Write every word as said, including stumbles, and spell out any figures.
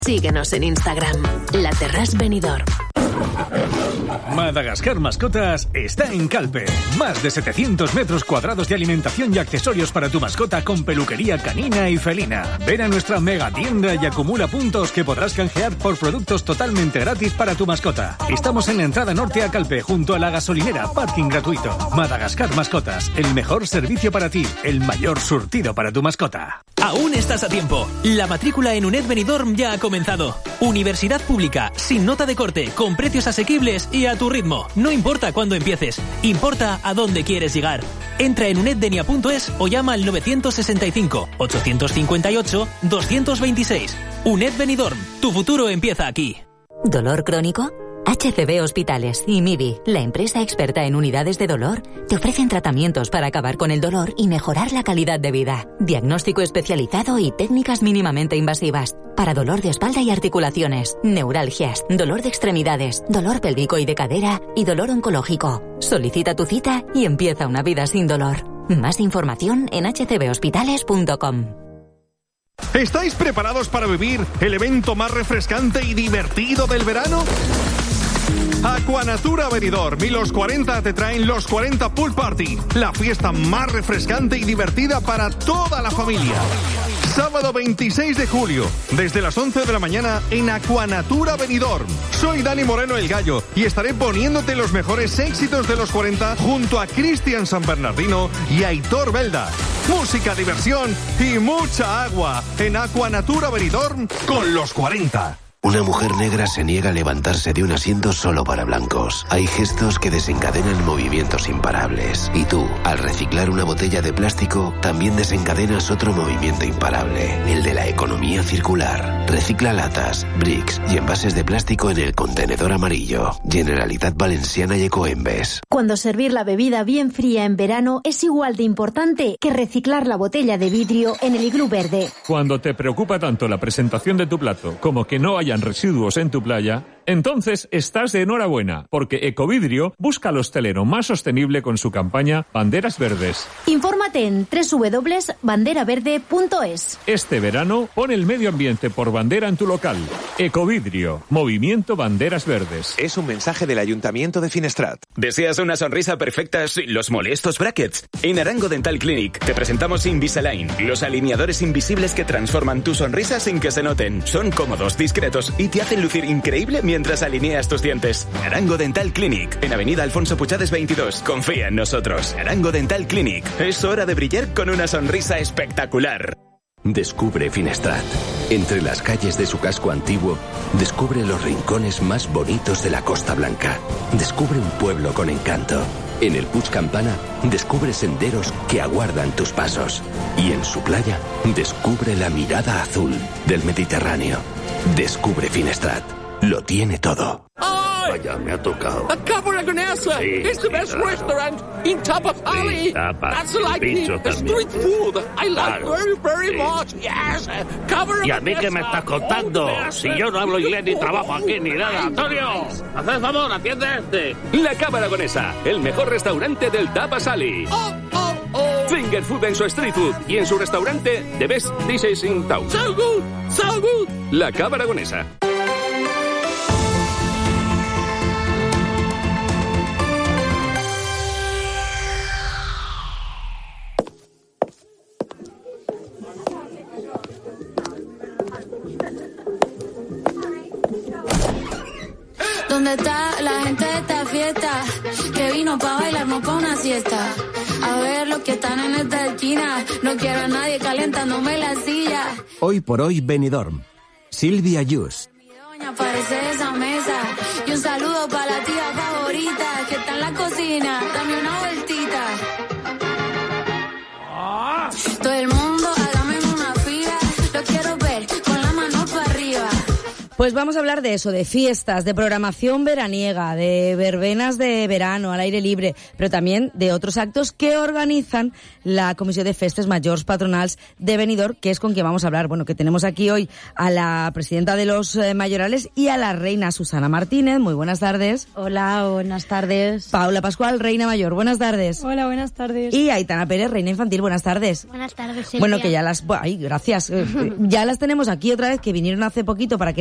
Síguenos en Instagram, La Terrasse Benidorm. Madagascar Mascotas está en Calpe. Más de setecientos metros cuadrados de alimentación y accesorios para tu mascota con peluquería canina y felina. Ven a nuestra mega tienda y acumula puntos que podrás canjear por productos totalmente gratis para tu mascota. Estamos en la entrada norte a Calpe, junto a la gasolinera, parking gratuito. Madagascar Mascotas, el mejor servicio para ti, el mayor surtido para tu mascota. Aún estás a tiempo. La matrícula en UNED Benidorm ya ha comenzado. Universidad pública, sin nota de corte, con precios asequibles y a tu ritmo. No importa cuándo empieces, importa a dónde quieres llegar. Entra en uneddenia punto es o llama al nueve sesenta y cinco, ochocientos cincuenta y ocho, doscientos veintiséis. UNED Benidorm, tu futuro empieza aquí. ¿Dolor crónico? H C B Hospitales y M I B I, la empresa experta en unidades de dolor, te ofrecen tratamientos para acabar con el dolor y mejorar la calidad de vida. Diagnóstico especializado y técnicas mínimamente invasivas. Para dolor de espalda y articulaciones, neuralgias, dolor de extremidades, dolor pélvico y de cadera y dolor oncológico. Solicita tu cita y empieza una vida sin dolor. Más información en h c b hospitales punto com. ¿Estáis preparados para vivir el evento más refrescante y divertido del verano? Aquanatura Benidorm y los cuarenta te traen los cuarenta Pool Party, la fiesta más refrescante y divertida para toda la familia. Sábado veintiséis de julio, desde las once de la mañana en Aquanatura Benidorm. Soy Dani Moreno el Gallo y estaré poniéndote los mejores éxitos de los cuarenta junto a Cristian San Bernardino y Aitor Belda. Música, diversión y mucha agua en Aquanatura Benidorm con los cuarenta. Una mujer negra se niega a levantarse de un asiento solo para blancos. Hay gestos que desencadenan movimientos imparables. Y tú, al reciclar una botella de plástico, también desencadenas otro movimiento imparable, el de la economía circular. Recicla latas, bricks y envases de plástico en el contenedor amarillo. Generalitat Valenciana y Ecoembes. Cuando servir la bebida bien fría en verano es igual de importante que reciclar la botella de vidrio en el iglú verde. Cuando te preocupa tanto la presentación de tu plato como que no haya residuos en tu playa, entonces estás de enhorabuena, porque Ecovidrio busca al hostelero más sostenible con su campaña Banderas Verdes. Infórmate en doble u doble u doble u punto bandera verde punto es. Este verano, pon el medio ambiente por bandera en tu local. Ecovidrio, Movimiento Banderas Verdes. Es un mensaje del Ayuntamiento de Finestrat. ¿Deseas una sonrisa perfecta sin los molestos brackets? En Arango Dental Clinic te presentamos Invisalign, los alineadores invisibles que transforman tu sonrisa sin que se noten. Son cómodos, discretos y te hacen lucir increíble mientras alineas tus dientes. Arango Dental Clinic, en Avenida Alfonso Puchades veintidós. Confía en nosotros. Arango Dental Clinic. Es hora de brillar con una sonrisa espectacular. Descubre Finestrat. Entre las calles de su casco antiguo, descubre los rincones más bonitos de la Costa Blanca. Descubre un pueblo con encanto. En el Puig Campana, descubre senderos que aguardan tus pasos. Y en su playa, descubre la mirada azul del Mediterráneo. Descubre Finestrat. Lo tiene todo. Vaya, me ha tocado. A Cabra-Gonesa. Sí, It's the best claro. restaurant in Tapapali. Sí, tapa. That's like Pincho the también. street food. I like Claro. very, very Sí. much. Yes. Cabra-Gonesa. ¿Y a mí qué me estás contando? Oh, Si yo no hablo inglés ni trabajo aquí ni nada. Antonio, haz el favor, atiende a este. La Cabra-Gonesa, el mejor restaurante del Tapasali. Oh, oh, oh. Finger food en su street food y en su restaurante The Best Dishes in Town. So good, so good. La Cabra-Gonesa. ¿Dónde está la gente de esta fiesta? Que vino pa' bailar, no pa' una siesta. A ver los que están en esta esquina. No quiero a nadie calentándome la silla. Hoy por hoy Benidorm. Silvia Yus. Doña, parece esa mesa. Y un saludo para la tía favorita que está en la cocina. Dame una vueltita. Todo el mundo hágame una fila. Lo quiero ver con la mano para arriba. Pues vamos a hablar de eso, de fiestas, de programación veraniega, de verbenas de verano al aire libre, pero también de otros actos que organizan la Comissió de Festes Majors Patronals de Benidorm, que es con quien vamos a hablar. Bueno, que tenemos aquí hoy a la presidenta de los eh, mayorales y a la reina Susana Martínez. Muy buenas tardes. Hola, buenas tardes. Paula Pascual, reina mayor. Buenas tardes. Hola, buenas tardes. Y Aitana Pérez, reina infantil. Buenas tardes. Buenas tardes, Silvia. Bueno, que ya las... Ay, gracias. Ya las tenemos aquí otra vez, que vinieron hace poquito para que